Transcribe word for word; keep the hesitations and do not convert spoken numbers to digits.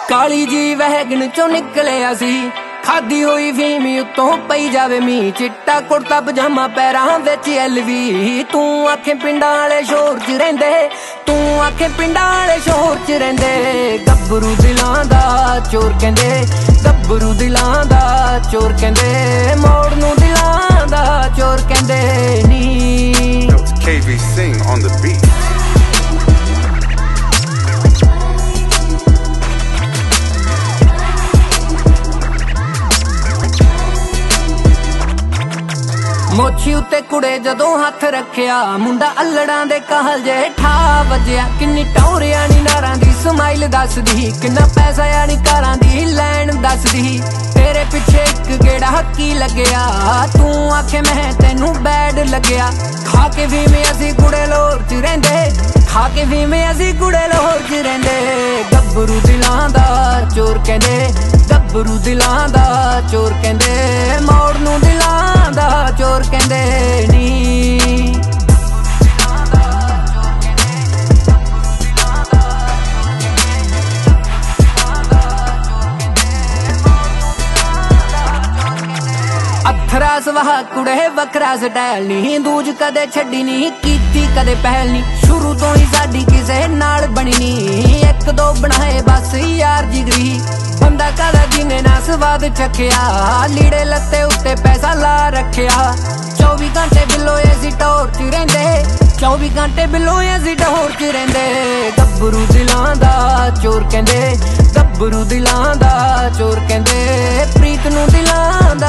Kali G wagon चो निकलिया सी खादी हुई फीम उत्तों पई जावे मी चिट्टा कुर्ता पजामा पैरां विच एलवी तू आखे पिंडां वाले शोर च रहिंदे तू आखे पिंडां वाले शोर च रहिंदे गब्बरू दिलां दा चोर कहंदे गब्बरू दिलां दा चोर कहंदे मोड़ नूं दिलां दा चोर कहंदे नी। K V Singh on the beat. मोछी उत्ते कुड़े जदों हथ रखिया मुंडा अल्लड़ां दे कहल जे ठा वजया किन्नी टौरिया नी नारां दी स्माइल दसदी किन्ना पैसा यानी कारां दी लैन दसदी तेरे पिछे एक गेड़ा हक्की लगया तू आखे मैं तेनू बैड लगया खा के भी में असी कुड़े लोर च रहिंदे खा के भी में असी कुड़े लोर च रहिंदे गब्बरू दिलां दा चोर कहंदे गब्बरू दिलां दा चोर कहंदे मोड़ नूं दिलां दा चोर कहंदे नी। अथरा सवाह कुड़े वखरा स्टाइल नी दूज कदे छड्डी नी कीती कदे पहल नी शुरू तो ही साडी किसे नाल बनी नी एक दो बनाए बस यार जिगरी बंदा कदा जिने ना स्वाद चखिया लीड़े लत्ते उत्ते पैसा ला रखिया चौबी घंटे बिलो असी टोर च रहिंदे चौबी घंटे बिलो असी टोर च रहिंदे गब्बरू दिलां दा चोर कहंदे गब्बरू दिलां दा चोर कहंदे प्रीत नूं दिलां दा